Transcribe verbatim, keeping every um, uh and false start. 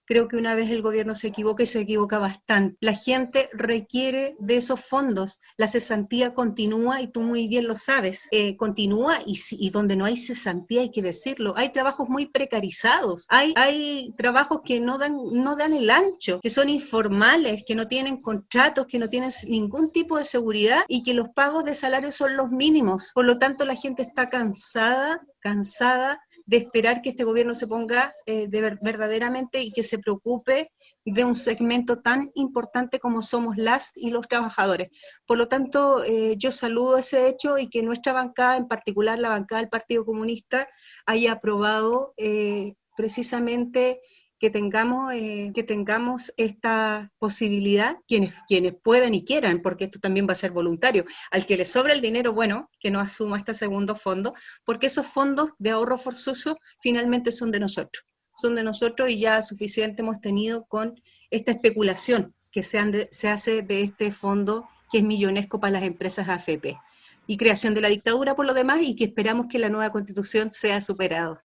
Creo que una vez el gobierno se equivoca y se equivoca bastante. La gente requiere de esos fondos. La cesantía continúa y tú muy bien lo sabes. Eh, continúa y, y donde no hay cesantía hay que decirlo. Hay trabajos muy precarizados. Hay, hay trabajos que no dan, no dan el ancho, que son informales, que no tienen contratos, que no tienen ningún tipo de seguridad y que los pagos de salario son los mínimos. Por lo tanto, la gente está cansada, cansada de esperar que este gobierno se ponga eh, de ver, verdaderamente y que se preocupe de un segmento tan importante como somos las y los trabajadores. Por lo tanto, eh, yo saludo ese hecho y que nuestra bancada, en particular la bancada del Partido Comunista, haya aprobado eh, precisamente que tengamos, eh, que tengamos esta posibilidad, quienes, quienes puedan y quieran, porque esto también va a ser voluntario. Al que le sobra el dinero, bueno, que no asuma este segundo fondo, porque esos fondos de ahorro forzoso finalmente son de nosotros. Son de nosotros y ya suficiente hemos tenido con esta especulación que se, han de, se hace de este fondo que es millonesco para las empresas A F P. Y creación de la dictadura por lo demás y que esperamos que la nueva constitución sea superada.